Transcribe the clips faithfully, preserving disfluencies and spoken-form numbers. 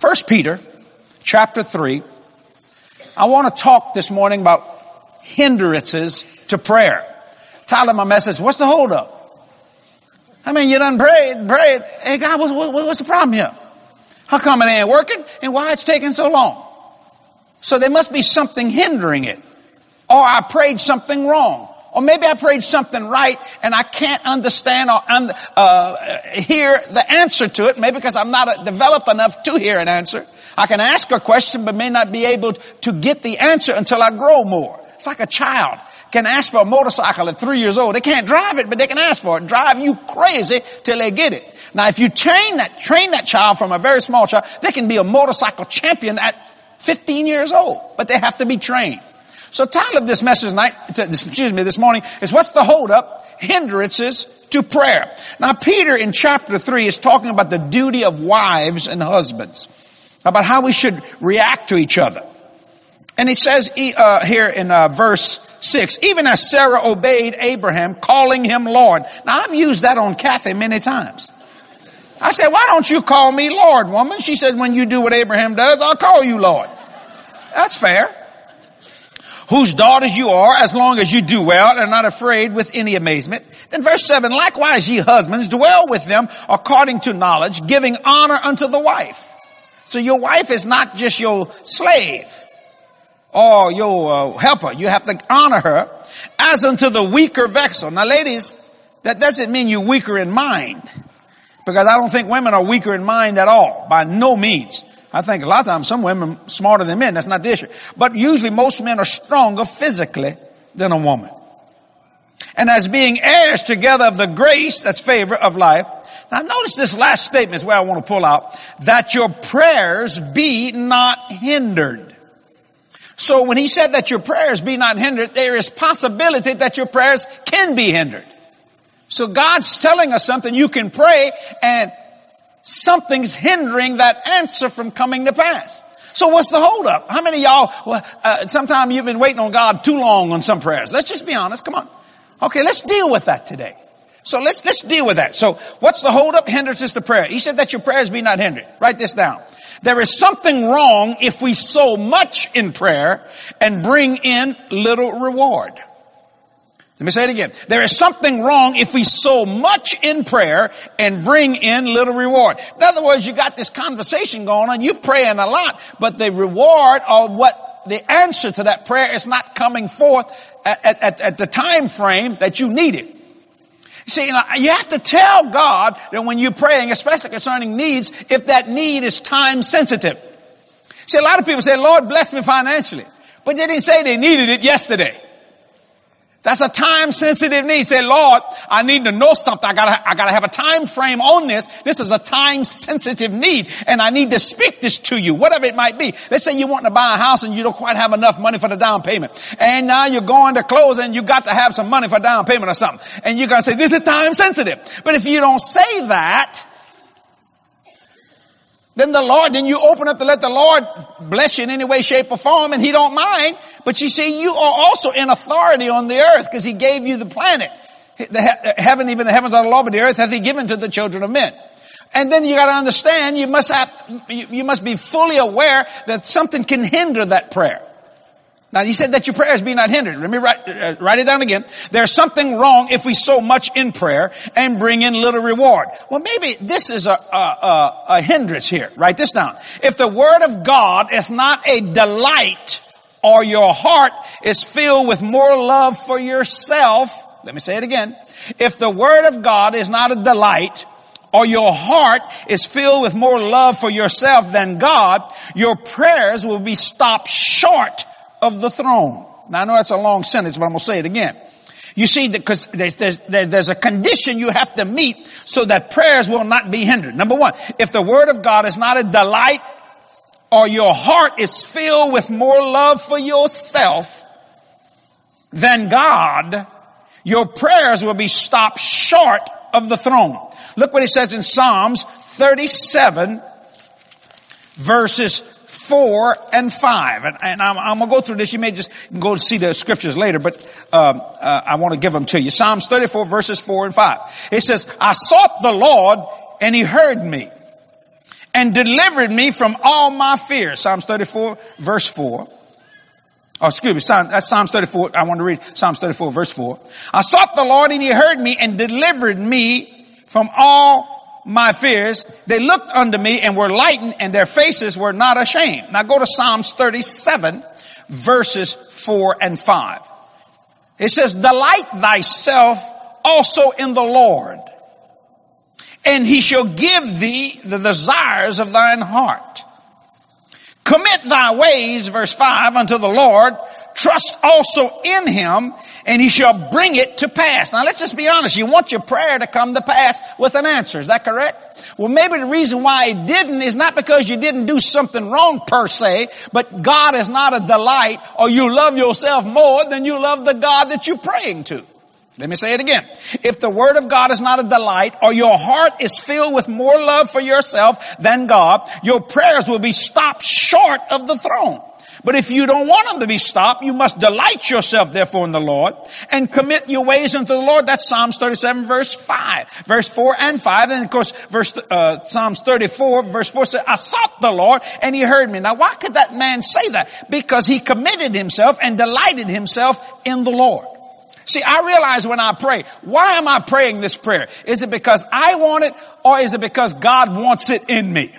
First Peter chapter three. I want to talk this morning about hindrances to prayer. Title my message, what's the hold up? I mean, you done prayed, prayed. Hey God, what's, what, what's the problem here? How come it ain't working? And why it's taking so long? So there must be something hindering it. Or I prayed something wrong. Or maybe I prayed something right and I can't understand or un- uh, hear the answer to it. Maybe because I'm not developed enough to hear an answer. I can ask a question but may not be able to get the answer until I grow more. It's like a child can ask for a motorcycle at three years old. They can't drive it, but they can ask for it. Drive you crazy till they get it. Now if you train that, train that child from a very small child, they can be a motorcycle champion at fifteen years old, but they have to be trained. So title of this message tonight, excuse me, this morning is what's the hold up? Hindrances to prayer. Now Peter in chapter three is talking about the duty of wives and husbands, about how we should react to each other. And he says uh, here in uh, verse six, even as Sarah obeyed Abraham, calling him Lord. Now I've used that on Kathy many times. I said, why don't you call me Lord, woman? She said, when you do what Abraham does, I'll call you Lord. That's fair. Whose daughters you are, as long as you do well and are not afraid with any amazement. Then verse seven, likewise ye husbands, dwell with them according to knowledge, giving honor unto the wife. So your wife is not just your slave or your uh, helper. You have to honor her as unto the weaker vessel. Now ladies, that doesn't mean you're weaker in mind, because I don't think women are weaker in mind at all, by no means. I think a lot of times some women are smarter than men. That's not the issue. But usually most men are stronger physically than a woman. And as being heirs together of the grace, that's favor of life. Now notice this last statement is where I want to pull out. That your prayers be not hindered. So when he said that your prayers be not hindered, there is possibility that your prayers can be hindered. So God's telling us something. You can pray and something's hindering that answer from coming to pass. So what's the hold up? How many of y'all, well, uh, sometime you've been waiting on God too long on some prayers? Let's just be honest. Come on. Okay, let's deal with that today. So let's, let's deal with that. So what's the hold up? Hindrances to prayer. He said that your prayers be not hindered. Write this down. There is something wrong if we sow much in prayer and bring in little reward. Let me say it again. There is something wrong if we sow much in prayer and bring in little reward. In other words, you got this conversation going on. You're praying a lot, but the reward or what the answer to that prayer is not coming forth at, at, at the time frame that you need it. See, you have to tell God that when you're praying, especially concerning needs, if that need is time sensitive. See, a lot of people say, Lord, bless me financially. But they didn't say they needed it yesterday. That's a time-sensitive need. Say, Lord, I need to know something. I gotta, I gotta have a time frame on this. This is a time-sensitive need, and I need to speak this to you, whatever it might be. Let's say you want to buy a house and you don't quite have enough money for the down payment, and now you're going to close and you got to have some money for down payment or something, and you're gonna say, this is time-sensitive. But if you don't say that, then the Lord, then you open up to let the Lord bless you in any way, shape, or form, and He don't mind. But you see, you are also in authority on the earth because He gave you the planet. The he- heaven, even the heavens are the law, but the earth hath He given to the children of men. And then you got to understand, you must have, you, you must be fully aware that something can hinder that prayer. Now, He said that your prayers be not hindered. Let me write, uh, write it down again. There's something wrong if we sow much in prayer and bring in little reward. Well, maybe this is a, a, a, a hindrance here. Write this down. If the Word of God is not a delight, or your heart is filled with more love for yourself, let me say it again. If the Word of God is not a delight, or your heart is filled with more love for yourself than God, your prayers will be stopped short of the throne. Now I know that's a long sentence, but I'm going to say it again. You see, because there's, there's, there's a condition you have to meet so that prayers will not be hindered. Number one, if the Word of God is not a delight, or your heart is filled with more love for yourself than God, your prayers will be stopped short of the throne. Look what it says in Psalms thirty-seven, verses four and five. And, and I'm, I'm going to go through this. You may just go see the scriptures later, but um, uh, I want to give them to you. Psalms thirty-four, verses four and five. It says, I sought the Lord, and He heard me, and delivered me from all my fears. Psalms thirty-four, verse four. Oh, excuse me, Psalm, that's Psalms thirty-four. I want to read Psalms thirty-four, verse four. I sought the Lord and he heard me and delivered me from all my fears. They looked unto me and were lightened, and their faces were not ashamed. Now go to Psalms thirty-seven, verses four and five. It says, delight thyself also in the Lord, and he shall give thee the desires of thine heart. Commit thy ways, verse five, unto the Lord. Trust also in him, and he shall bring it to pass. Now let's just be honest. You want your prayer to come to pass with an answer. Is that correct? Well, maybe the reason why it didn't is not because you didn't do something wrong per se, but God is not a delight, or you love yourself more than you love the God that you're praying to. Let me say it again. If the word of God is not a delight, or your heart is filled with more love for yourself than God, your prayers will be stopped short of the throne. But if you don't want them to be stopped, you must delight yourself therefore in the Lord and commit your ways unto the Lord. That's Psalms thirty-seven, verse five, verse four and five. And of course, verse, uh, Psalms thirty-four, verse four says, I sought the Lord and he heard me. Now why could that man say that? Because he committed himself and delighted himself in the Lord. See, I realize when I pray, why am I praying this prayer? Is it because I want it, or is it because God wants it in me?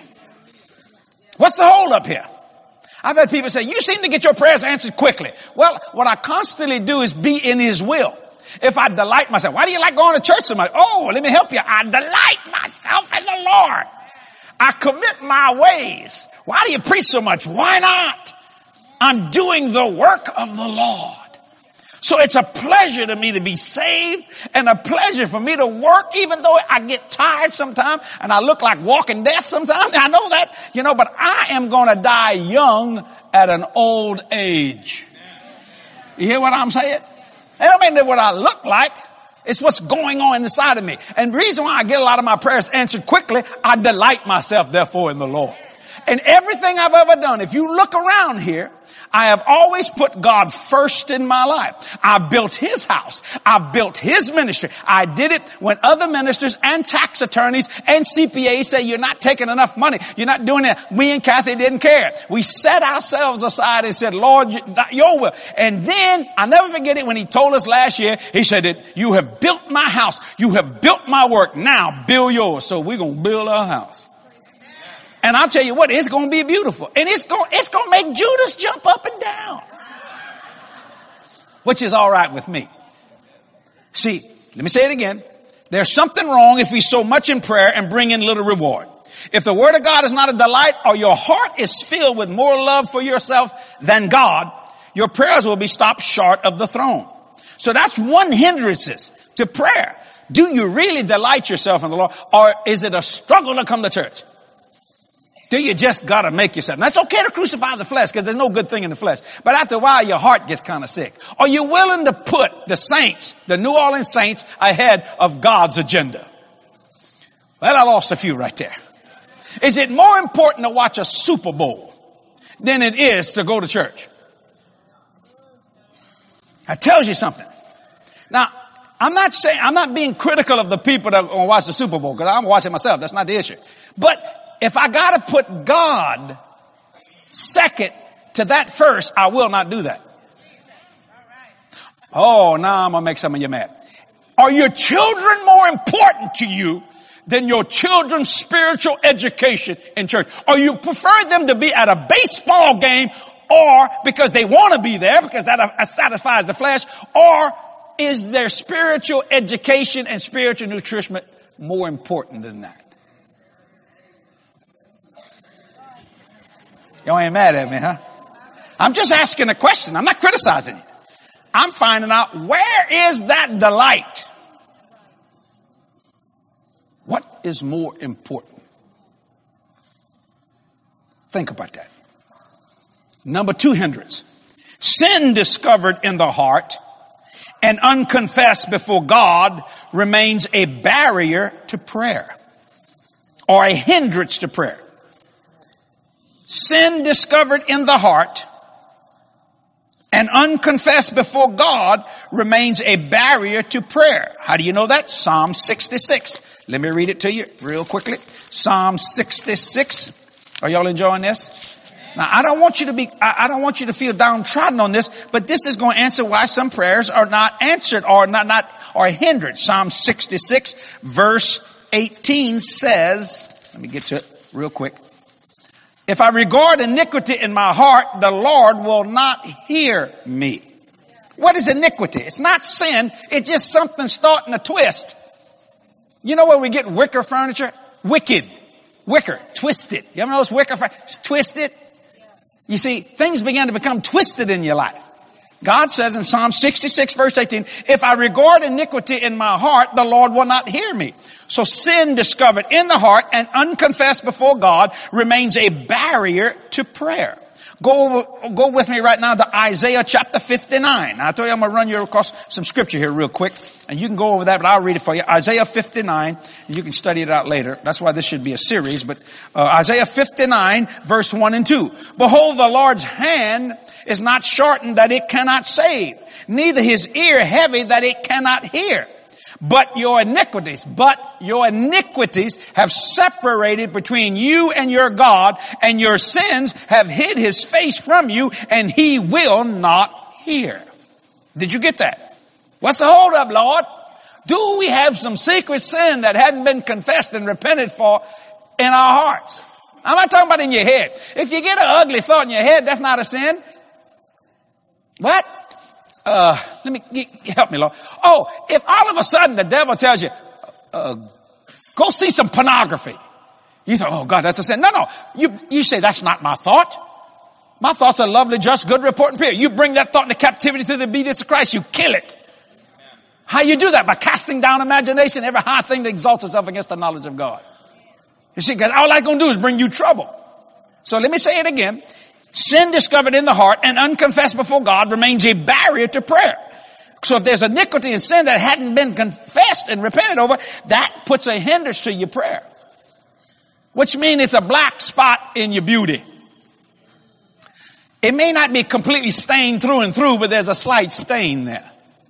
What's the hold up here? I've had people say, you seem to get your prayers answered quickly. Well, what I constantly do is be in his will. If I delight myself, why do you like going to church so much? Oh, let me help you. I delight myself in the Lord. I commit my ways. Why do you preach so much? Why not? I'm doing the work of the Lord. So it's a pleasure to me to be saved, and a pleasure for me to work, even though I get tired sometimes and I look like walking death sometimes. I know that, you know, but I am going to die young at an old age. You hear what I'm saying? It don't mean that what I look like. It's what's going on inside of me. And the reason why I get a lot of my prayers answered quickly, I delight myself therefore in the Lord. And everything I've ever done, if you look around here, I have always put God first in my life. I built his house. I built his ministry. I did it when other ministers and tax attorneys and C P As say you're not taking enough money. You're not doing it. We and Kathy didn't care. We set ourselves aside and said, Lord, your will. And then, I'll never forget it when he told us last year, he said that you have built my house. You have built my work. Now build yours. So we're going to build our house. And I'll tell you what, it's going to be beautiful. And it's going, it's going to make Judas jump up and down. Which is all right with me. See, let me say it again. There's something wrong if we sow much in prayer and bring in little reward. If the word of God is not a delight, or your heart is filled with more love for yourself than God, your prayers will be stopped short of the throne. So that's one hindrance to prayer. Do you really delight yourself in the Lord, or is it a struggle to come to church? Do you just gotta make yourself? Now, it's okay to crucify the flesh because there's no good thing in the flesh. But after a while, your heart gets kind of sick. Are you willing to put the saints, the New Orleans saints, ahead of God's agenda? Well, I lost a few right there. Is it more important to watch a Super Bowl than it is to go to church? That tells you something. Now, I'm not saying, I'm not being critical of the people that are going to watch the Super Bowl because I'm watching myself. That's not the issue. But if I got to put God second to that first, I will not do that. Oh, now I'm going to make some of you mad. Are your children more important to you than your children's spiritual education in church? Or you prefer them to be at a baseball game, or because they want to be there because that satisfies the flesh, or is their spiritual education and spiritual nutrition more important than that? Y'all ain't mad at me, huh? I'm just asking a question. I'm not criticizing you. I'm finding out, where is that delight? What is more important? Think about that. Number two hindrance. Sin discovered in the heart and unconfessed before God remains a barrier to prayer, or a hindrance to prayer. Sin discovered in the heart and unconfessed before God remains a barrier to prayer. How do you know that? Psalm sixty-six. Let me read it to you real quickly. Psalm sixty-six. Are y'all enjoying this? Now, I don't want you to be, I, I don't want you to feel downtrodden on this, but this is going to answer why some prayers are not answered or not, not, or hindered. Psalm sixty-six verse eighteen says, let me get to it real quick. If I regard iniquity in my heart, the Lord will not hear me. What is iniquity? It's not sin. It's just something starting to twist. You know where we get wicker furniture? Wicked. Wicker. Twisted. You ever notice wicker furniture? It's twisted. You see, things begin to become twisted in your life. God says in Psalm sixty-six verse eighteen, if I regard iniquity in my heart, the Lord will not hear me. So sin discovered in the heart and unconfessed before God remains a barrier to prayer. Go over, go with me right now to Isaiah chapter fifty-nine. Now, I told you I'm going to run you across some scripture here real quick. And you can go over that, but I'll read it for you. Isaiah fifty-nine. And you can study it out later. That's why this should be a series. But uh, Isaiah fifty-nine verse one and two. Behold, the Lord's hand is not shortened that it cannot save, neither his ear heavy that it cannot hear. But your iniquities, but your iniquities have separated between you and your God, and your sins have hid his face from you, and he will not hear. Did you get that? What's the hold up, Lord? Do we have some secret sin that hadn't been confessed and repented for in our hearts? I'm not talking about in your head. If you get an ugly thought in your head, that's not a sin. What? Uh, let me, help me, Lord. Oh, if all of a sudden the devil tells you, uh, go see some pornography. You think, oh God, that's a sin. No, no. You, you say, that's not my thought. My thoughts are lovely, just, good report and pure. You bring that thought into captivity to the obedience of Christ. You kill it. How you do that? By casting down imagination, every high thing that exalts itself against the knowledge of God. You see, because all that's going to do is bring you trouble. So let me say it again. Sin discovered in the heart and unconfessed before God remains a barrier to prayer. So if there's iniquity and sin that hadn't been confessed and repented over, that puts a hindrance to your prayer. Which means it's a black spot in your beauty. It may not be completely stained through and through, but there's a slight stain there.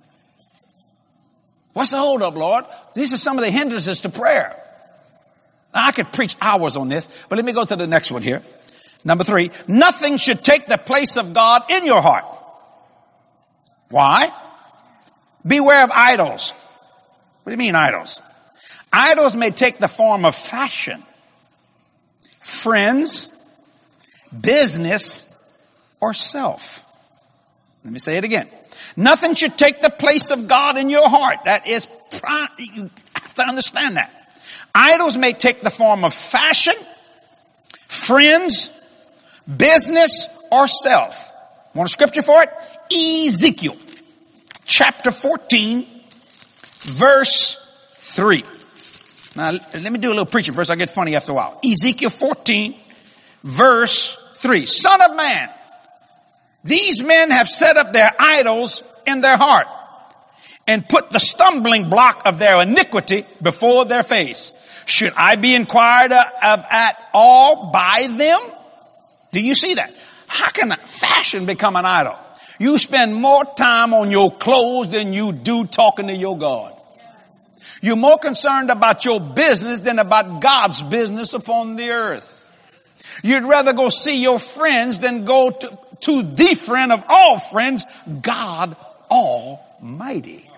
What's the hold up, Lord? These are some of the hindrances to prayer. Now, I could preach hours on this, but let me go to the next one here. Number three, nothing should take the place of God in your heart. Why? Beware of idols. What do you mean idols? Idols may take the form of fashion, friends, business, or self. Let me say it again. Nothing should take the place of God in your heart. That is, you have to understand that. Idols may take the form of fashion, friends, business, or self. Want a scripture for it? Ezekiel chapter fourteen verse three. Now let me do a little preaching first. I'll get funny after a while. Ezekiel fourteen verse three. Son of man, these men have set up their idols in their heart and put the stumbling block of their iniquity before their face. Should I be inquired of at all by them? Do you see that? How can fashion become an idol? You spend more time on your clothes than you do talking to your God. You're more concerned about your business than about God's business upon the earth. You'd rather go see your friends than go to, to the friend of all friends, God Almighty.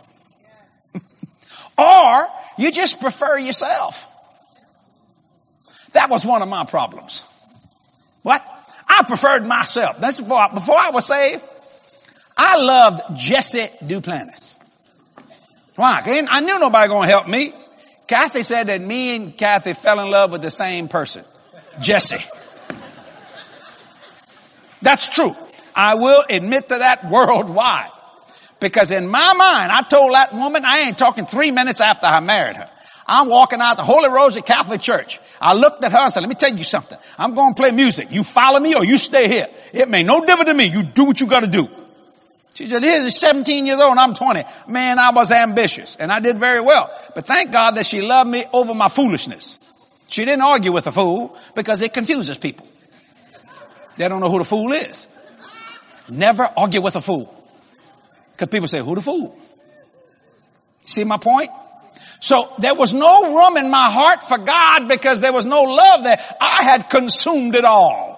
Or you just prefer yourself. That was one of my problems. What? I preferred myself. That's before, before I was saved. I loved Jesse Duplantis. Why? I knew nobody going to help me. Kathy said that me and Kathy fell in love with the same person. Jesse. That's true. I will admit to that worldwide. Because in my mind, I told that woman, I ain't talking three minutes after I married her. I'm walking out the Holy Rosary Catholic Church. I looked at her and said, let me tell you something. I'm going to play music. You follow me or you stay here. It made no difference to me. You do what you got to do. She said, here's seventeen years old and I'm twenty. Man, I was ambitious and I did very well. But thank God that she loved me over my foolishness. She didn't argue with a fool because it confuses people. They don't know who the fool is. Never argue with a fool. Because people say, who the fool? See my point? So there was no room in my heart for God because there was no love there. I had consumed it all.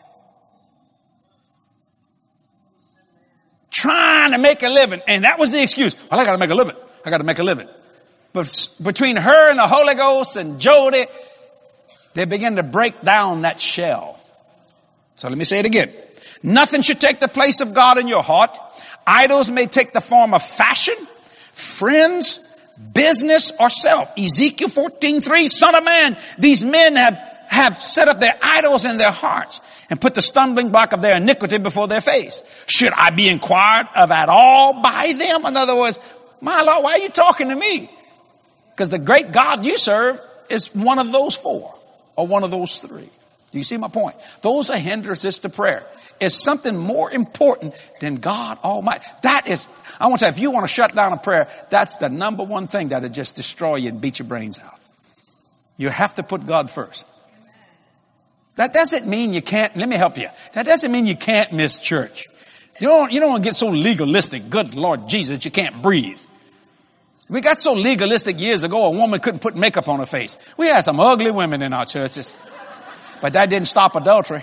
Trying to make a living. And that was the excuse. Well, I got to make a living. I got to make a living. But between her and the Holy Ghost and Jody, they began to break down that shell. So let me say it again. Nothing should take the place of God in your heart. Idols may take the form of fashion, friends, business, or self. Ezekiel fourteen three, Son of man, these men have, have set up their idols in their hearts and put the stumbling block of their iniquity before their face. Should I be inquired of at all by them? In other words, my Lord, why are you talking to me? Because the great God you serve is one of those four or one of those three. Do you see my point? Those are hindrances to prayer. It's something more important than God Almighty. That is, I want to say, if you want to shut down a prayer, that's the number one thing that'll just destroy you and beat your brains out. You have to put God first. That doesn't mean you can't, let me help you. That doesn't mean you can't miss church. You don't, you don't want to get so legalistic, good Lord Jesus, that you can't breathe. We got so legalistic years ago, a woman couldn't put makeup on her face. We had some ugly women in our churches. But that didn't stop adultery.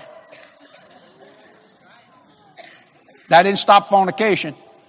That didn't stop fornication.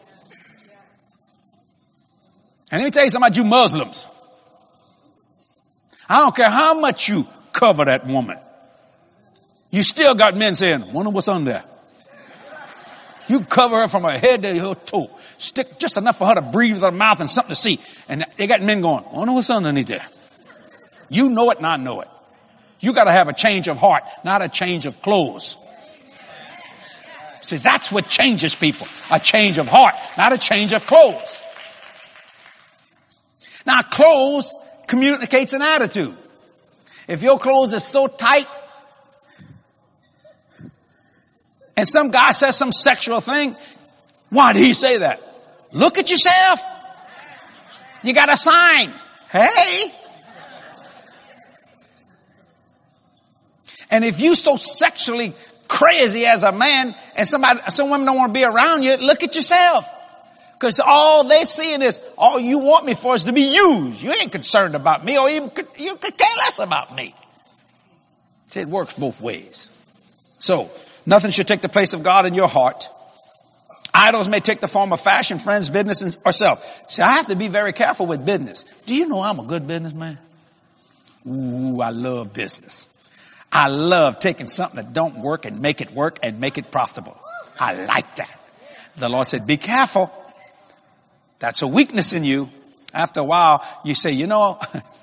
And let me tell you something about you Muslims. I don't care how much you cover that woman. You still got men saying, wonder what's on there. You cover her from her head to her toe. Stick just enough for her to breathe with her mouth and something to see. And they got men going, wonder what's underneath there. You know it and I know it. You got to have a change of heart, not a change of clothes. See, that's what changes people. A change of heart, not a change of clothes. Now, clothes communicates an attitude. If your clothes are so tight, and some guy says some sexual thing, why did he say that? Look at yourself. You got a sign. Hey. And if you so sexually crazy as a man and somebody, some women don't want to be around you, look at yourself. Because all they seeing is, all you want me for is to be used. You ain't concerned about me or even, you could care less about me. See, it works both ways. So, nothing should take the place of God in your heart. Idols may take the form of fashion, friends, business, or self. See, I have to be very careful with business. Do you know I'm a good businessman? Ooh, I love business. I love taking something that don't work and make it work and make it profitable. I like that. The Lord said, be careful. That's a weakness in you. After a while, you say, you know,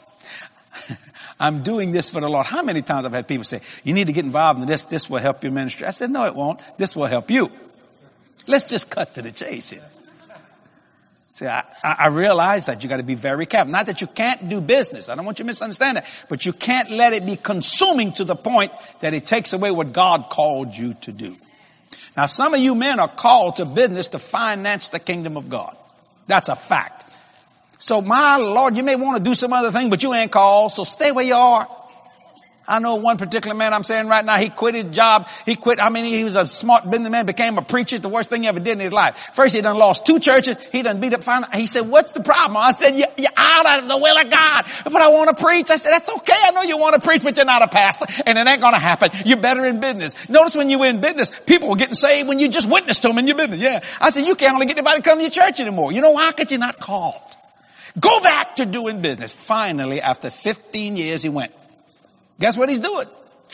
I'm doing this for the Lord. How many times I've had people say, you need to get involved in this. This will help your ministry. I said, no, it won't. This will help you. Let's just cut to the chase here. See, I, I realize that you got to be very careful. Not that you can't do business. I don't want you to misunderstand that. But you can't let it be consuming to the point that it takes away what God called you to do. Now, some of you men are called to business to finance the kingdom of God. That's a fact. So, my Lord, you may want to do some other thing, but you ain't called. So stay where you are. I know one particular man I'm saying right now, he quit his job. He quit, I mean, he was a smart businessman, became a preacher. The worst thing he ever did in his life. First, he done lost two churches. He done beat up, final. He said, what's the problem? I said, you're, you're out of the will of God. But I want to preach. I said, that's okay. I know you want to preach, but you're not a pastor. And it ain't going to happen. You're better in business. Notice when you were in business, people were getting saved when you just witnessed to them in your business. Yeah. I said, you can't only get anybody to come to your church anymore. You know why? Because you're not called. Go back to doing business. Finally, after fifteen years, he went. Guess what he's doing?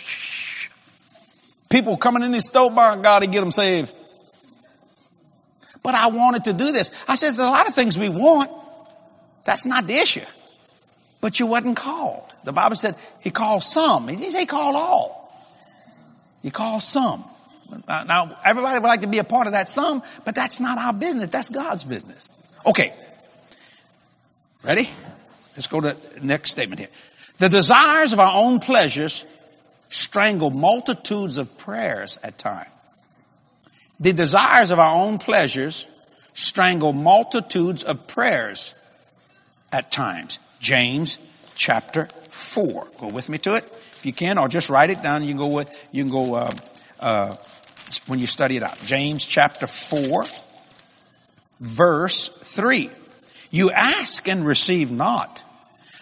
People coming in his store, by God, to get them saved. But I wanted to do this. I said, there's a lot of things we want. That's not the issue. But you wasn't called. The Bible said he called some. He didn't say he called all. He called some. Now, everybody would like to be a part of that some, but that's not our business. That's God's business. Okay. Ready? Let's go to the next statement here. The desires of our own pleasures strangle multitudes of prayers at times. The desires of our own pleasures strangle multitudes of prayers at times. James chapter four. Go with me to it if you can, or just write it down. You can go with, you can go, uh, uh, when you study it out. James chapter four, verse three. You ask and receive not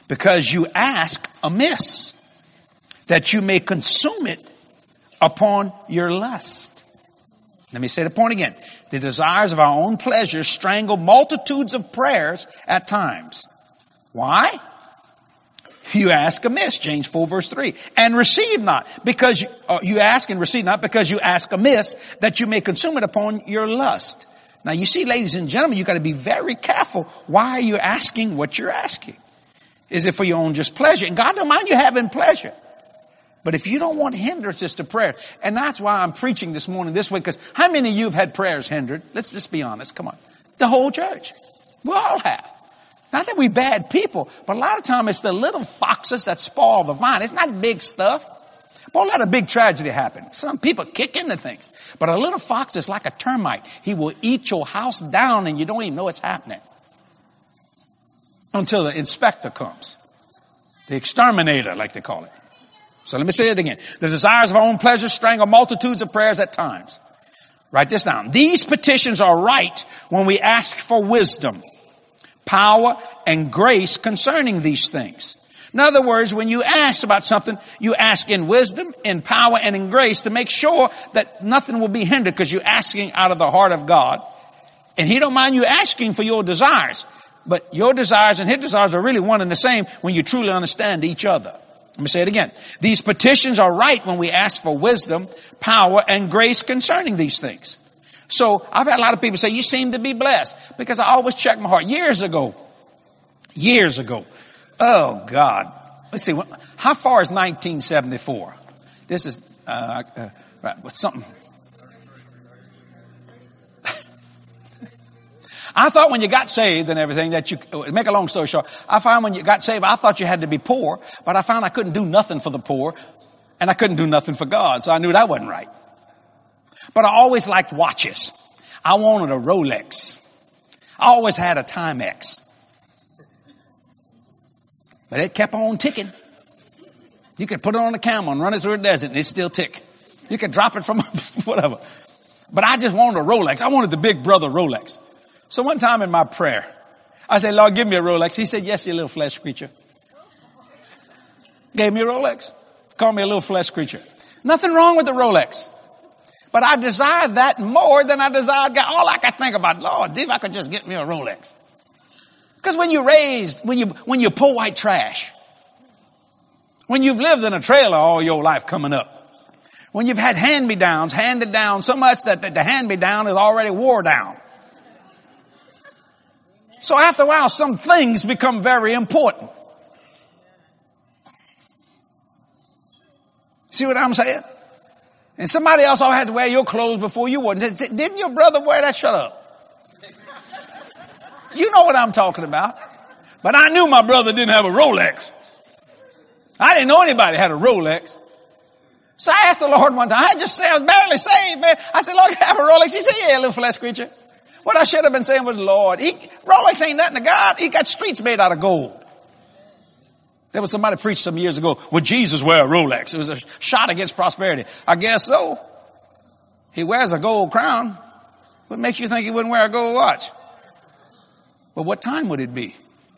because you ask amiss, that you may consume it upon your lust. Let me say the point again. The desires of our own pleasure strangle multitudes of prayers at times. Why? You ask amiss, James four verse three, and receive not, because you, uh, you ask and receive not, because you ask amiss, that you may consume it upon your lust. Now you see, ladies and gentlemen, you got to be very careful. Why are you asking what you're asking? Is it for your own just pleasure? And God don't mind you having pleasure. But if you don't want hindrances to prayer, and that's why I'm preaching this morning this way, because how many of you have had prayers hindered? Let's just be honest. Come on. The whole church. We all have. Not that we bad people, but a lot of times it's the little foxes that spoil the vine. It's not big stuff. Won't let a big tragedy happen. Some people kick into things. But a little fox is like a termite. He will eat your house down and you don't even know it's happening. Until the inspector comes. The exterminator, like they call it. So let me say it again. The desires of our own pleasure strangle multitudes of prayers at times. Write this down. These petitions are right when we ask for wisdom, power, and grace concerning these things. In other words, when you ask about something, you ask in wisdom, in power, and in grace to make sure that nothing will be hindered, because you're asking out of the heart of God. And He don't mind you asking for your desires. But your desires and His desires are really one and the same when you truly understand each other. Let me say it again. These petitions are right when we ask for wisdom, power, and grace concerning these things. So I've had a lot of people say, you seem to be blessed, because I always check my heart. Years ago, years ago, oh God, let's see, how far is nineteen seventy-four? This is, uh, uh right, with something. I thought when you got saved and everything that you, make a long story short, I found when you got saved, I thought you had to be poor, but I found I couldn't do nothing for the poor, and I couldn't do nothing for God, so I knew that wasn't right. But I always liked watches. I wanted a Rolex. I always had a Timex. But it kept on ticking. You could put it on a camel and run it through a desert and it still tick. You could drop it from whatever. But I just wanted a Rolex. I wanted the big brother Rolex. So one time in my prayer, I said, Lord, give me a Rolex. He said, yes, you little flesh creature. Gave me a Rolex. Called me a little flesh creature. Nothing wrong with the Rolex. But I desired that more than I desired God. All I could think about, Lord, if I could just get me a Rolex. Because when you're raised, when you, when you're poor white trash, when you've lived in a trailer all your life coming up, when you've had hand-me-downs handed down so much that the, the hand-me-down is already wore down. So after a while, some things become very important. See what I'm saying? And somebody else all had to wear your clothes before you would. Didn't your brother wear that? Shut up. You know what I'm talking about. But I knew my brother didn't have a Rolex. I didn't know anybody had a Rolex. So I asked the Lord one time. I just said, I was barely saved, man. I said, Lord, you have a Rolex? He said, yeah, little flesh creature. What I should have been saying was, Lord, he, Rolex ain't nothing to God. He got streets made out of gold. There was somebody preached some years ago, would Jesus wear a Rolex? It was a shot against prosperity. I guess so. He wears a gold crown. What makes you think he wouldn't wear a gold watch? But what time would it be?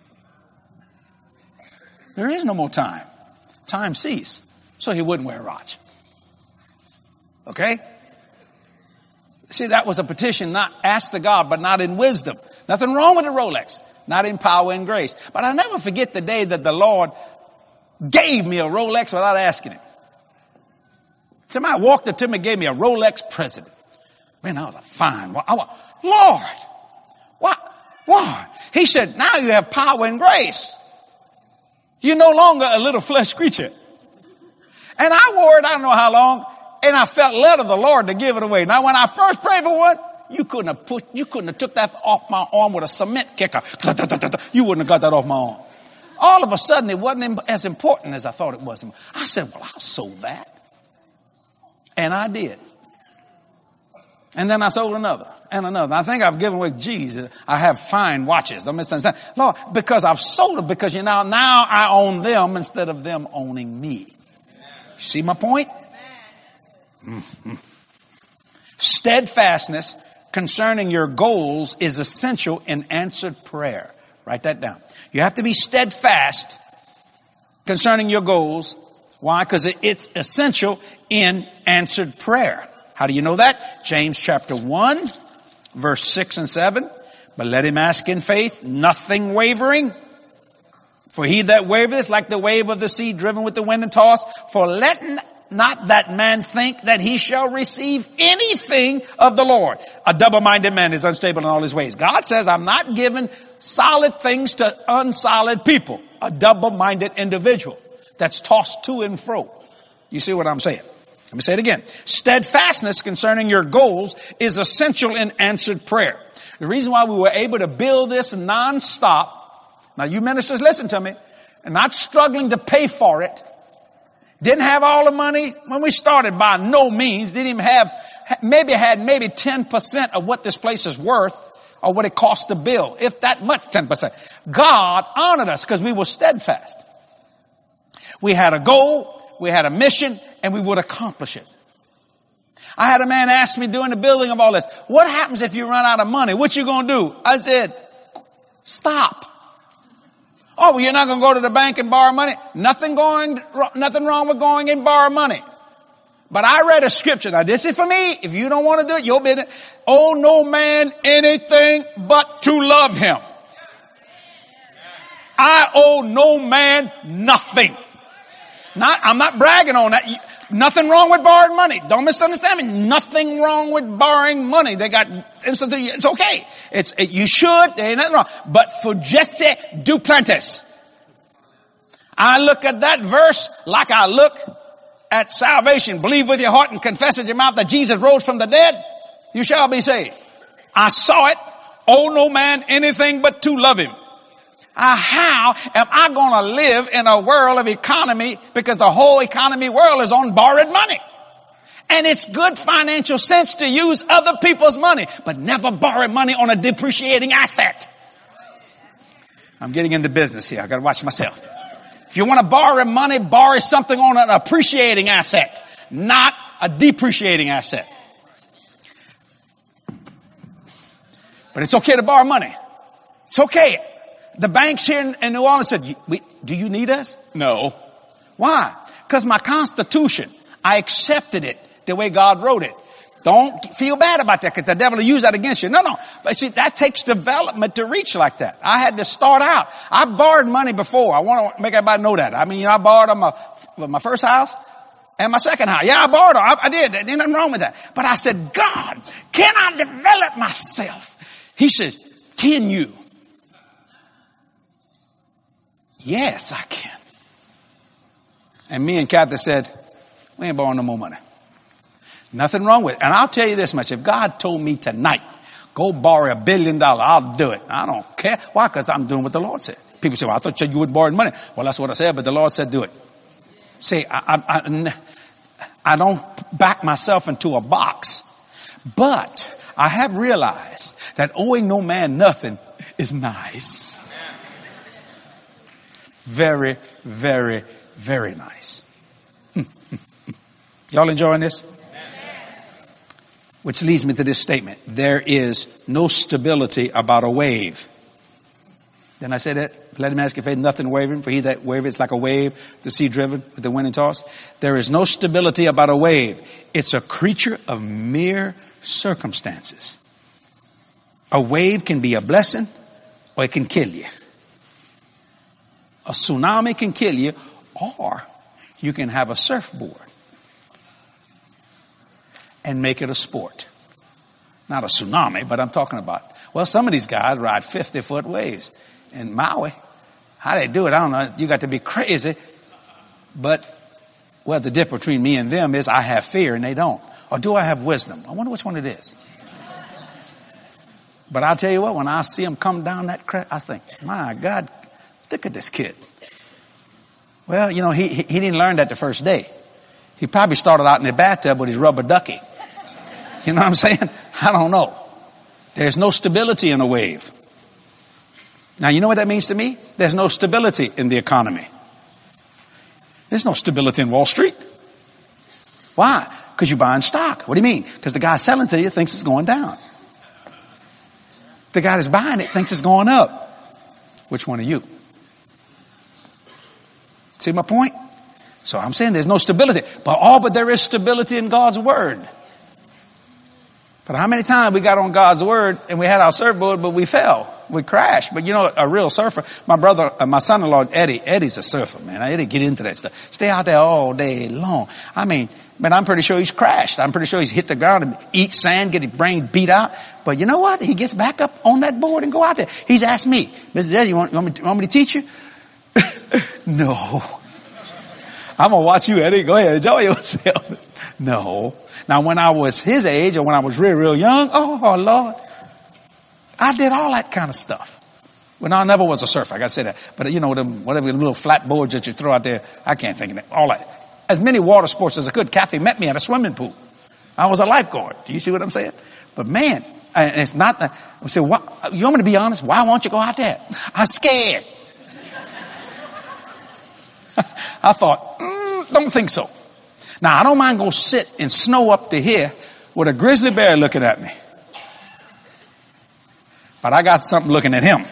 There is no more time. Time ceased. So he wouldn't wear a watch. Okay? See, that was a petition not asked to God, but not in wisdom. Nothing wrong with the Rolex. Not in power and grace. But I'll never forget the day that the Lord gave me a Rolex without asking Him. Somebody walked up to me and gave me a Rolex present. Man, that was a fine one. I went, Lord, what? Lord. He said, now you have power and grace. You're no longer a little flesh creature. And I wore it, I don't know how long, and I felt led of the Lord to give it away. Now when I first prayed for one, you couldn't have put, you couldn't have took that off my arm with a cement kicker. You wouldn't have got that off my arm. All of a sudden it wasn't as important as I thought it was. I said, well, I'll sold that. And I did. And then I sold another and another. I think I've given away Jesus. I have fine watches. Don't misunderstand. Lord, because I've sold them, because you know, now I own them instead of them owning me. See my point? Mm-hmm. Steadfastness concerning your goals is essential in answered prayer. Write that down. You have to be steadfast concerning your goals. Why? Because it's essential in answered prayer. How do you know that? James chapter one, verse six and seven. But let him ask in faith, nothing wavering. For he that wavereth is like the wave of the sea driven with the wind and tossed. For let not that man think that he shall receive anything of the Lord. A double-minded man is unstable in all his ways. God says, I'm not giving solid things to unsolid people. A double-minded individual that's tossed to and fro. You see what I'm saying? Let me say it again. Steadfastness concerning your goals is essential in answered prayer. The reason why we were able to build this nonstop, now you ministers listen to me, and not struggling to pay for it, didn't have all the money when we started by no means, didn't even have, maybe had maybe ten percent of what this place is worth or what it cost to build, if that much, ten percent. God honored us because we were steadfast. We had a goal, we had a mission, and we would accomplish it. I had a man ask me during the building of all this, what happens if you run out of money? What you gonna do? I said, stop. Oh, well, you're not going to go to the bank and borrow money? Nothing going, nothing wrong with going and borrow money. But I read a scripture. Now this is for me. If you don't want to do it, you'll be in it. Owe no man anything but to love him. I owe no man nothing. Not, I'm not bragging on that. Nothing wrong with borrowing money. Don't misunderstand me. Nothing wrong with borrowing money. They got, it's okay. It's, it, you should, there ain't nothing wrong. But for Jesse Duplantis, I look at that verse like I look at salvation. Believe with your heart and confess with your mouth that Jesus rose from the dead. You shall be saved. I saw it. Owe no man anything but to love him. Uh, how am I going to live in a world of economy because the whole economy world is on borrowed money? And it's good financial sense to use other people's money, but never borrow money on a depreciating asset. I'm getting into business here. I got to watch myself. If you want to borrow money, borrow something on an appreciating asset, not a depreciating asset. But it's okay to borrow money. It's okay. The banks here in, in New Orleans said, we, do you need us? No. Why? Because my Constitution, I accepted it the way God wrote it. Don't feel bad about that because the devil will use that against you. No, no. But see, that takes development to reach like that. I had to start out. I borrowed money before. I want to make everybody know that. I mean, you know, I borrowed on my, my first house and my second house. Yeah, I borrowed them. I, I did. There's nothing wrong with that. But I said, God, can I develop myself? He says, can you? Yes, I can. And me and Kathy said, we ain't borrowing no more money. Nothing wrong with it. And I'll tell you this much. If God told me tonight, go borrow a billion dollars, I'll do it. I don't care. Why? Because I'm doing what the Lord said. People say, well, I thought you would borrow money. Well, that's what I said, but the Lord said do it. See, I, I, I, I don't back myself into a box. But I have realized that owing no man nothing is nice. Very, very, very nice. Y'all enjoying this? Which leads me to this statement. There is no stability about a wave. Then I said that, let him ask if faith, nothing wavering, for he that wavereth is like a wave, the sea driven with the wind and tossed. There is no stability about a wave. It's a creature of mere circumstances. A wave can be a blessing or it can kill you. A tsunami can kill you, or you can have a surfboard and make it a sport. Not a tsunami, but I'm talking about, well, some of these guys ride fifty foot waves in Maui. How they do it, I don't know. You got to be crazy. But, well, the difference between me and them is I have fear and they don't. Or do I have wisdom? I wonder which one it is. But I'll tell you what, when I see them come down that crest, I think, my God, look at this kid. Well, you know, he, he he didn't learn that the first day. He probably started out in the bathtub with his rubber ducky. You know what I'm saying? I don't know. There's no stability in a wave. Now, you know what that means to me? There's no stability in the economy. There's no stability in Wall Street. Why? Because you're buying stock. What do you mean? Because the guy selling to you thinks it's going down. The guy that's buying it thinks it's going up. Which one are you? See my point? So I'm saying there's no stability. But all but there is stability in God's word. But how many times we got on God's word and we had our surfboard, but we fell. We crashed. But you know, a real surfer, my brother, uh, my son-in-law, Eddie, Eddie's a surfer, man. Eddie get into that stuff. Stay out there all day long. I mean, but I'm pretty sure he's crashed. I'm pretty sure he's hit the ground and eat sand, get his brain beat out. But you know what? He gets back up on that board and go out there. He's asked me, Missus Eddie, you want, you want, me, to, want me to teach you? No. I'm going to watch you, Eddie. Go ahead. Enjoy yourself. No. Now, when I was his age or when I was real, real young, oh, Lord, I did all that kind of stuff. When I never was a surfer, I got to say that. But, you know, them, whatever little flat boards that you throw out there, I can't think of it. All that. As many water sports as I could. Kathy met me at a swimming pool. I was a lifeguard. Do you see what I'm saying? But, man, and it's not that. I say, what, you want me to be honest? Why won't you go out there? I'm scared. I thought, mm, don't think so. Now, I don't mind going to sit in snow up to here with a grizzly bear looking at me. But I got something looking at him.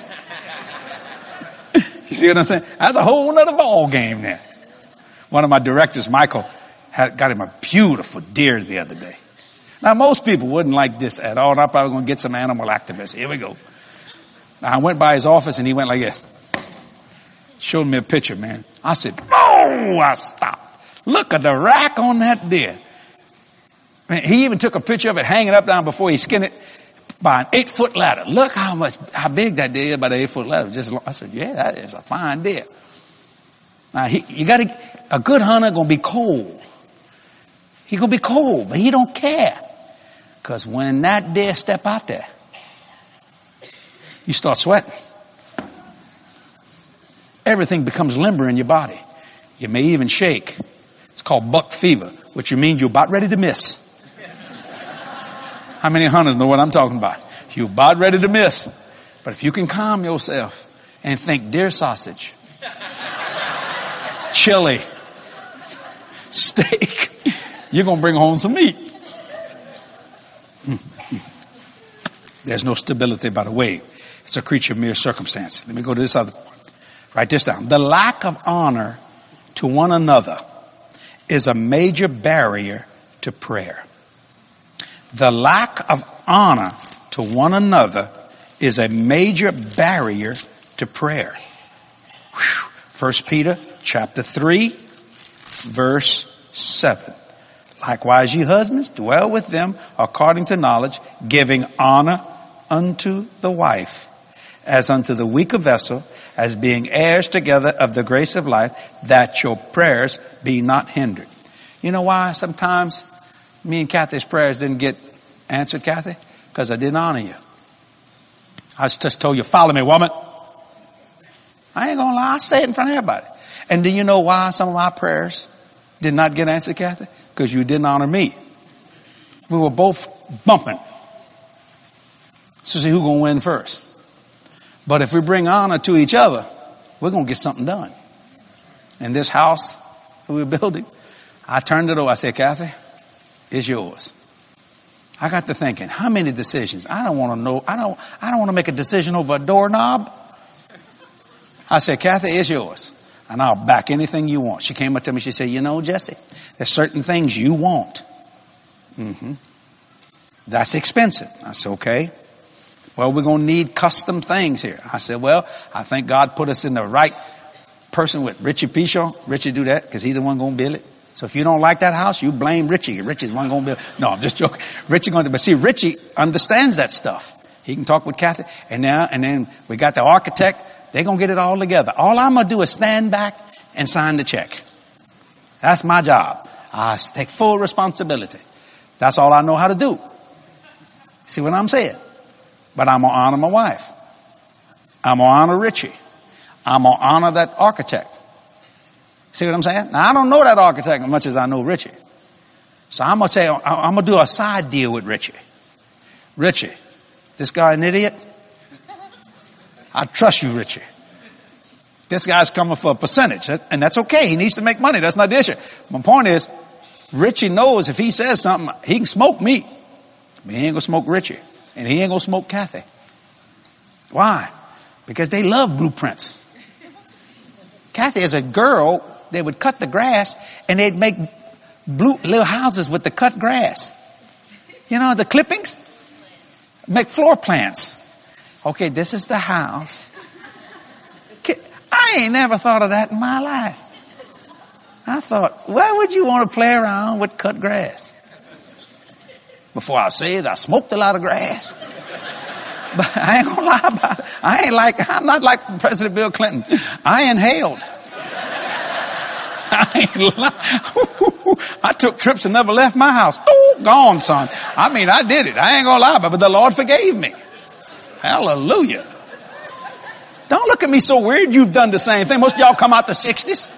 You see what I'm saying? That's a whole nother ball game there. One of my directors, Michael, had got him a beautiful deer the other day. Now, most people wouldn't like this at all, and I'm probably going to get some animal activists. Here we go. Now, I went by his office, and he went like this. Showed me a picture, man. I said, oh, I stopped. Look at the rack on that deer. Man, he even took a picture of it hanging up down before he skinned it by an eight foot ladder. Look how much, how big that deer is by the eight foot ladder. Just, I said, yeah, that is a fine deer. Now, he, you gotta, a good hunter gonna be cold. He gonna be cold, but he don't care. Cause when that deer step out there, you start sweating. Everything becomes limber in your body. You may even shake. It's called buck fever, which means you're about ready to miss. How many hunters know what I'm talking about? You're about ready to miss. But if you can calm yourself and think deer sausage, chili, steak, you're going to bring home some meat. There's no stability by the way. It's a creature of mere circumstance. Let me go to this other point. Write this down. The lack of honor to one another is a major barrier to prayer. The lack of honor to one another is a major barrier to prayer. Whew. First Peter chapter three, verse seven. Likewise, ye husbands, dwell with them according to knowledge, giving honor unto the wife, as unto the weaker vessel, as being heirs together of the grace of life, that your prayers be not hindered. You know why sometimes me and Kathy's prayers didn't get answered, Kathy? Because I didn't honor you. I just told you, follow me, woman. I ain't gonna lie, I say it in front of everybody. And do you know why some of my prayers did not get answered, Kathy? Because you didn't honor me. We were both bumping. So see who's gonna win first. But if we bring honor to each other, we're going to get something done. In this house that we're building, I turned it over. I said, Kathy, it's yours. I got to thinking, how many decisions? I don't want to know. I don't, I don't want to make a decision over a doorknob. I said, Kathy, it's yours. And I'll back anything you want. She came up to me. She said, you know, Jesse, there's certain things you want. Mm-hmm. That's expensive. I said, okay. Well, we're going to need custom things here. I said, well, I think God put us in the right person with Richie Pichon. Richie do that because he's the one going to build it. So if you don't like that house, you blame Richie. Richie's the one going to build it. No, I'm just joking. Richie going to, but see, Richie understands that stuff. He can talk with Kathy. And now, and then we got the architect. They're going to get it all together. All I'm going to do is stand back and sign the check. That's my job. I take full responsibility. That's all I know how to do. See what I'm saying? But I'm going to honor my wife. I'm going to honor Richie. I'm going to honor that architect. See what I'm saying? Now, I don't know that architect as much as I know Richie. So I'm going to say, I'm going to do a side deal with Richie. Richie, this guy an idiot? I trust you, Richie. This guy's coming for a percentage, and that's okay. He needs to make money. That's not the issue. My point is, Richie knows if he says something, he can smoke me. But he ain't going to smoke Richie. And he ain't going to smoke Kathy. Why? Because they love blueprints. Kathy, as a girl, they would cut the grass and they'd make blue little houses with the cut grass. You know, the clippings? Make floor plans. Okay, this is the house. I ain't never thought of that in my life. I thought, why would you want to play around with cut grass? Before I was saved, I smoked a lot of grass. But I ain't gonna lie about it. I ain't like, I'm not like President Bill Clinton. I inhaled. I ain't lying. I took trips and never left my house. Ooh, gone, son. I mean, I did it. I ain't gonna lie about it, but the Lord forgave me. Hallelujah. Don't look at me so weird. You've done the same thing. Most of y'all come out the sixties.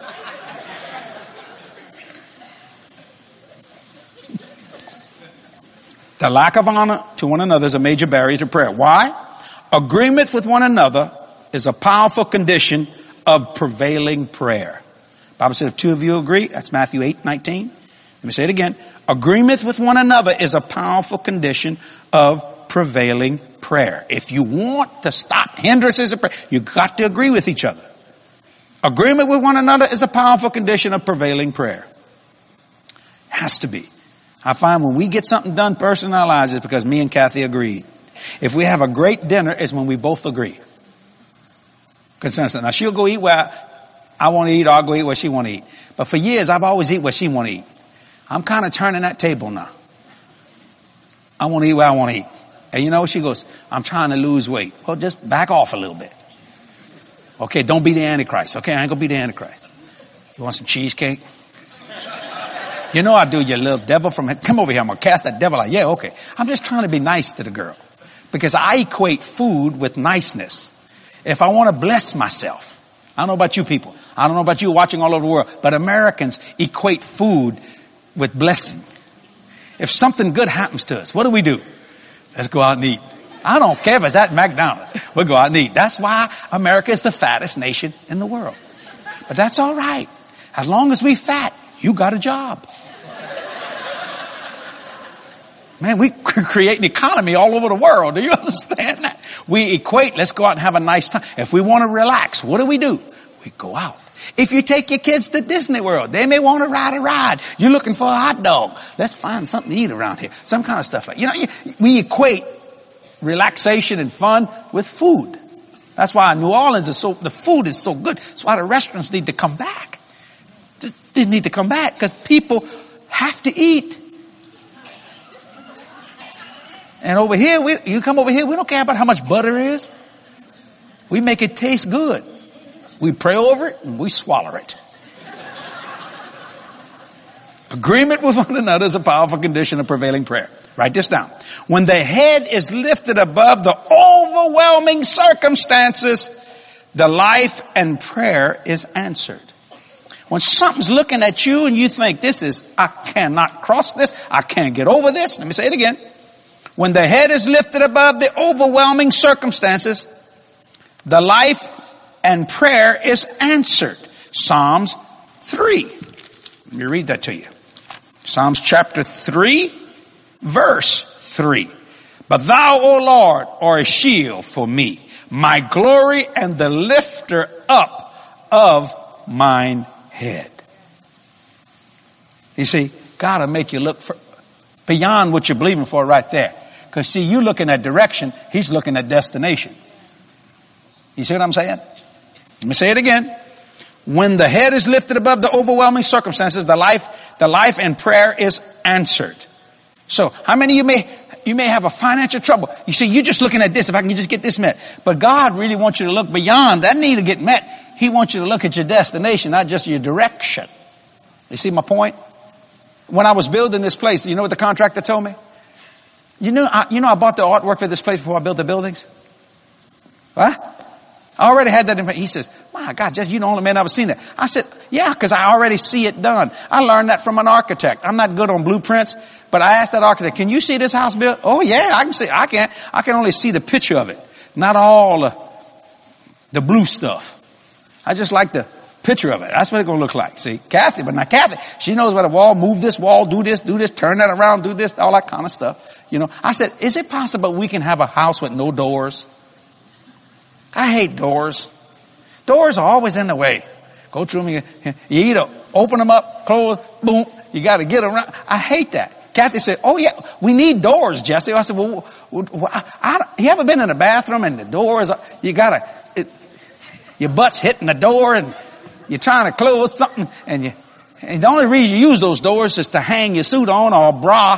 The lack of honor to one another is a major barrier to prayer. Why? Agreement with one another is a powerful condition of prevailing prayer. The Bible said if two of you agree, that's Matthew eight nineteen. Let me say it again. Agreement with one another is a powerful condition of prevailing prayer. If you want to stop hindrances of prayer, you got to agree with each other. Agreement with one another is a powerful condition of prevailing prayer. It has to be. I find when we get something done personally in our lives, it's because me and Kathy agreed. If we have a great dinner, it's when we both agree. Consensus. Now she'll go eat where I, I want to eat, or I'll go eat where she want to eat. But for years, I've always eat where she want to eat. I'm kind of turning that table now. I want to eat where I want to eat. And you know, she goes, I'm trying to lose weight. Well, just back off a little bit. Okay, don't be the Antichrist. Okay, I ain't gonna be the Antichrist. You want some cheesecake? You know I do, you little devil from, come over here, I'm gonna cast that devil out. Yeah, okay. I'm just trying to be nice to the girl. Because I equate food with niceness. If I want to bless myself, I don't know about you people. I don't know about you watching all over the world, but Americans equate food with blessing. If something good happens to us, what do we do? Let's go out and eat. I don't care if it's at McDonald's. We'll go out and eat. That's why America is the fattest nation in the world. But that's all right. As long as we fat, you got a job. Man, we create an economy all over the world. Do you understand that? We equate, let's go out and have a nice time. If we want to relax, what do we do? We go out. If you take your kids to Disney World, they may want to ride a ride. You're looking for a hot dog. Let's find something to eat around here. Some kind of stuff like, you know, we equate relaxation and fun with food. That's why New Orleans is so, the food is so good. That's why the restaurants need to come back. Just, they need to come back because people have to eat. And over here, we, you come over here, we don't care about how much butter is. We make it taste good. We pray over it and we swallow it. Agreement with one another is a powerful condition of prevailing prayer. Write this down. When the head is lifted above the overwhelming circumstances, the life and prayer is answered. When something's looking at you and you think, this is, I cannot cross this, I can't get over this. Let me say it again. When the head is lifted above the overwhelming circumstances, the life and prayer is answered. Psalms three. Let me read that to you. Psalms chapter three, verse three. But thou, O Lord, art a shield for me, my glory and the lifter up of mine head. You see, God will make you look for beyond what you're believing for right there. Because see, you looking at direction, he's looking at destination. You see what I'm saying? Let me say it again. When the head is lifted above the overwhelming circumstances, the life, the life and prayer is answered. So how many of you may, you may have a financial trouble. You see, you're just looking at this, if I can just get this met. But God really wants you to look beyond that need to get met. He wants you to look at your destination, not just your direction. You see my point? When I was building this place, you know what the contractor told me? You know, I, you know, I bought the artwork for this place before I built the buildings. What? I already had that in. He says, my God, Jesse, you're the only man I've ever seen that. I said, yeah, because I already see it done. I learned that from an architect. I'm not good on blueprints, but I asked that architect, can you see this house built? Oh yeah, I can see. I can't. I can only see the picture of it, not all the, the blue stuff. I just like the picture of it. That's what it's going to look like. See, Kathy, but not Kathy. She knows what a wall, move this wall, do this, do this, turn that around, do this, all that kind of stuff. You know, I said, is it possible we can have a house with no doors? I hate doors. Doors are always in the way. Go through them. You, you either open them up, close, boom. You got to get them around. I hate that. Kathy said, oh yeah, we need doors, Jesse. I said, well, I, I, you ever been in a bathroom and the doors, you got to, your butt's hitting the door and you're trying to close something and you, and the only reason you use those doors is to hang your suit on or bra,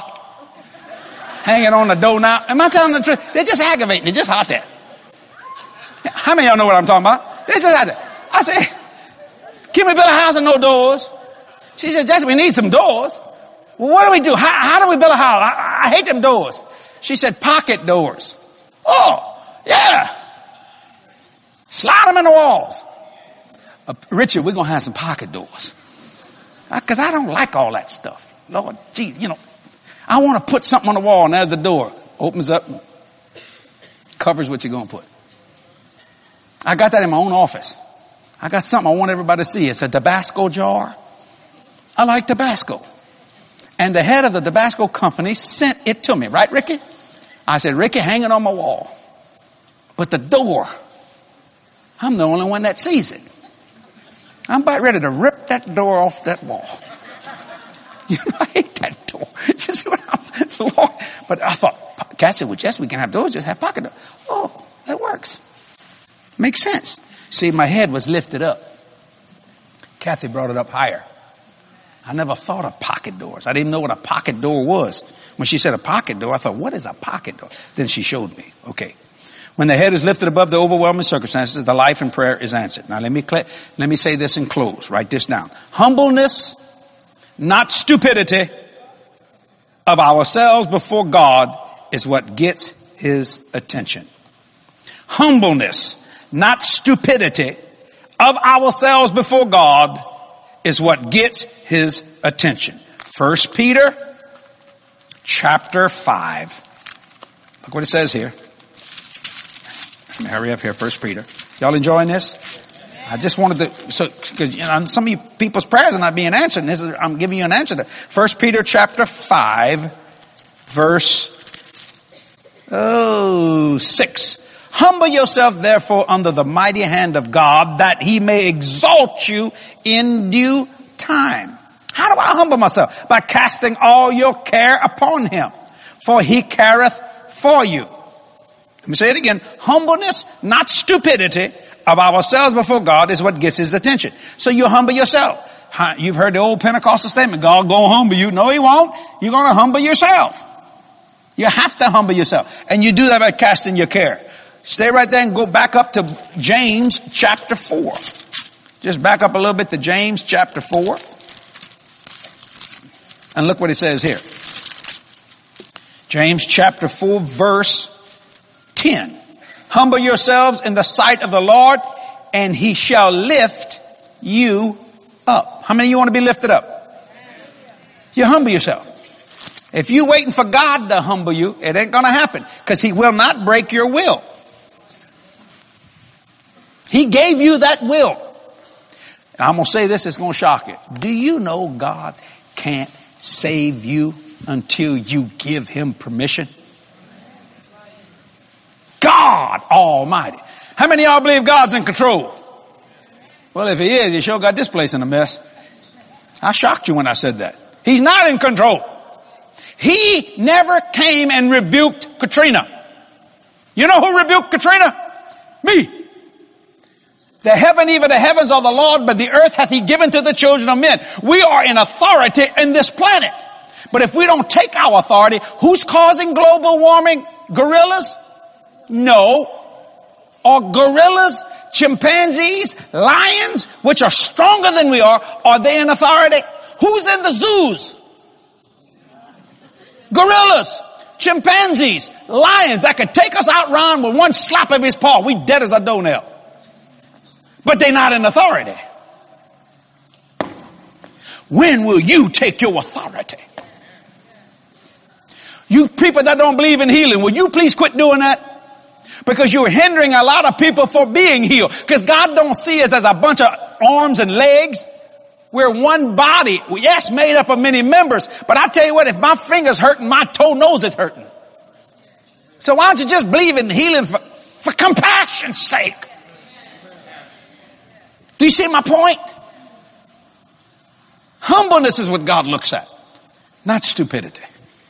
hang it on the door now. Am I telling the truth? They're just aggravating. They're just hot there. How many of y'all know what I'm talking about? They're just hot there. I said, can we build a house and no doors? She said, Jesse, we need some doors. Well, what do we do? How, how do we build a house? I, I hate them doors. She said, pocket doors. Oh, yeah. Slide them in the walls. Uh, Richard, we're going to have some pocket doors. Because I, I don't like all that stuff. Lord, gee, you know, I want to put something on the wall and there's the door. Opens up, covers what you're going to put. I got that in my own office. I got something I want everybody to see. It's a Tabasco jar. I like Tabasco. And the head of the Tabasco company sent it to me. Right, Ricky? I said, Ricky, hang it on my wall. But the door, I'm the only one that sees it. I'm about ready to rip that door off that wall. You know, I hate that door. Just what I was, Lord. But I thought, Kat said, well, Jess, we can have doors, just have pocket doors. Oh, that works. Makes sense. See, my head was lifted up. Kathy brought it up higher. I never thought of pocket doors. I didn't know what a pocket door was. When she said a pocket door, I thought, what is a pocket door? Then she showed me. Okay. When the head is lifted above the overwhelming circumstances, the life in prayer is answered. Now let me, let me say this and close. Write this down. Humbleness, not stupidity, of ourselves before God is what gets his attention. Humbleness, not stupidity, of ourselves before God is what gets his attention. First Peter chapter five. Look what it says here. Let me hurry up here. First Peter. Y'all enjoying this? I just wanted to, so, cause you know, some of you people's prayers are not being answered. And this is, I'm giving you an answer to First Peter chapter five, verse, oh, six. Humble yourself therefore under the mighty hand of God that he may exalt you in due time. How do I humble myself? By casting all your care upon him, for he careth for you. Let me say it again. Humbleness, not stupidity, of ourselves before God is what gets his attention. So you humble yourself. You've heard the old Pentecostal statement, God gonna humble you. No, he won't. You're gonna humble yourself. You have to humble yourself. And you do that by casting your care. Stay right there and go back up to James chapter four. Just back up a little bit to James chapter four. And look what it says here. James chapter four verse ten. Humble yourselves in the sight of the Lord and he shall lift you up. How many of you want to be lifted up? You humble yourself. If you're waiting for God to humble you, it ain't going to happen because he will not break your will. He gave you that will. And I'm going to say this, it's going to shock you. Do you know God can't save you until you give him permission? God Almighty. How many of y'all believe God's in control? Well, if he is, he sure got this place in a mess. I shocked you when I said that. He's not in control. He never came and rebuked Katrina. You know who rebuked Katrina? Me. The heaven, even the heavens are the Lord, but the earth hath he given to the children of men. We are in authority in this planet. But if we don't take our authority, who's causing global warming? Gorillas? No. Or gorillas, chimpanzees, lions, which are stronger than we are, are they in authority? Who's in the zoos? Gorillas, chimpanzees, lions that could take us out round with one slap of his paw. We dead as a doornail. But they're not in authority. When will you take your authority? You people that don't believe in healing, will you please quit doing that? Because you're hindering a lot of people from being healed. Because God don't see us as a bunch of arms and legs. We're one body. Yes, made up of many members. But I tell you what, if my finger's hurting, my toe knows it's hurting. So why don't you just believe in healing for, for compassion's sake? Do you see my point? Humbleness is what God looks at, not stupidity.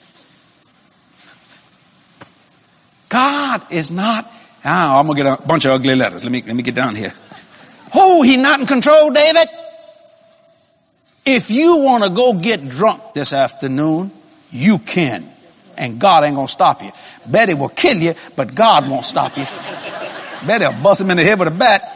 God is not, oh, I'm going to get a bunch of ugly letters. Let me, let me get down here. Oh, he's not in control, David. If you want to go get drunk this afternoon, you can. And God ain't going to stop you. Betty will kill you, but God won't stop you. Betty will bust him in the head with a bat.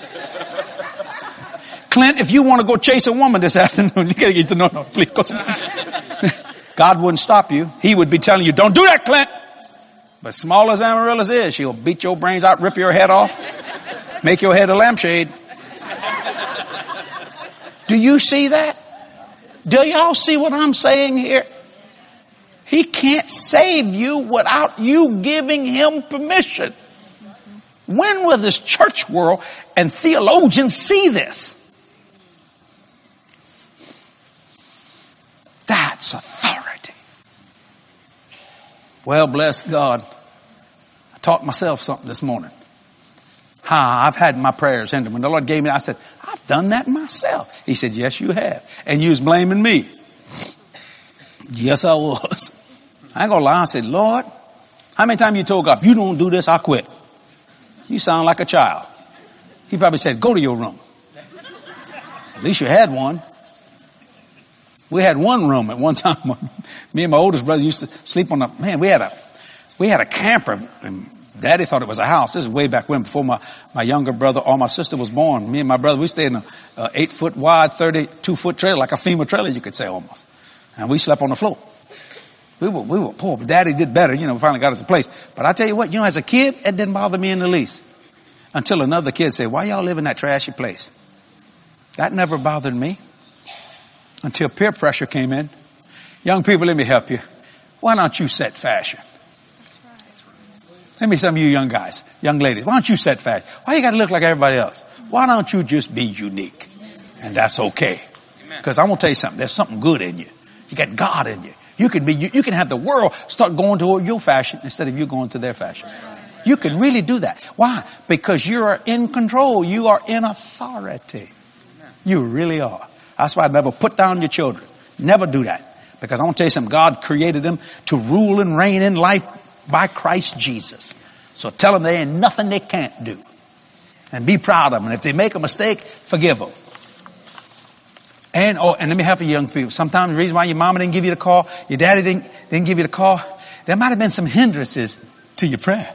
Clint, if you want to go chase a woman this afternoon, you gotta get to no, no, please go. God wouldn't stop you. He would be telling you, don't do that, Clint. But small as Amaryllis is, she'll beat your brains out, rip your head off, make your head a lampshade. Do you see that? Do y'all see what I'm saying here? He can't save you without you giving him permission. When will this church world and theologians see this? That's authority. Well, bless God. I taught myself something this morning. Ha, I've had my prayers hindered. When the Lord gave me, I said, I've done that myself. He said, yes, you have. And you was blaming me. Yes, I was. I ain't gonna lie. I said, Lord, how many times you told God, if you don't do this, I'll quit? You sound like a child. He probably said, go to your room. At least you had one. We had one room at one time. Me and my oldest brother used to sleep on the, man, we had a, we had a camper, and Daddy thought it was a house. This is way back when, before my, my younger brother or my sister was born. Me and my brother, we stayed in a, a eight foot wide, thirty-two foot trailer, like a FEMA trailer, you could say almost. And we slept on the floor. We were, we were poor, but Daddy did better. You know, finally got us a place. But I tell you what, you know, as a kid, it didn't bother me in the least. Until another kid said, why y'all live in that trashy place? That never bothered me. Until peer pressure came in. Young people, let me help you. Why don't you set fashion? Let me some of you young guys, young ladies, why don't you set fashion? Why you got to look like everybody else? Why don't you just be unique? And that's okay. Because I'm going to tell you something. There's something good in you. You got God in you. You can be, you, you can have the world start going to your fashion instead of you going to their fashion. You can really do that. Why? Because you are in control. You are in authority. You really are. That's why I never put down your children. Never do that. Because I want to tell you something. God created them to rule and reign in life by Christ Jesus. So tell them there ain't nothing they can't do. And be proud of them. And if they make a mistake, forgive them. And, oh, and let me help you young people. Sometimes the reason why your mama didn't give you the call, your daddy didn't, didn't give you the call, there might have been some hindrances to your prayer.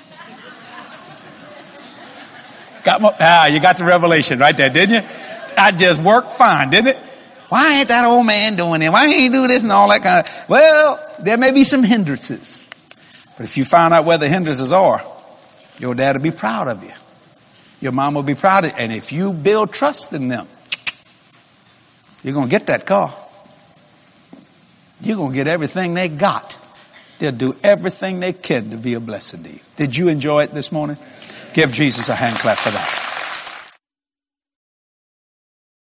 Got my, ah, you got the revelation right there, didn't you? I just worked fine, didn't it? Why ain't that old man doing it? Why ain't he do this and all that kind of, well, there may be some hindrances. But if you find out where the hindrances are, your dad will be proud of you. Your mom will be proud of you. And if you build trust in them, you're going to get that car. You're going to get everything they got. They'll do everything they can to be a blessing to you. Did you enjoy it this morning? Give Jesus a hand clap for that.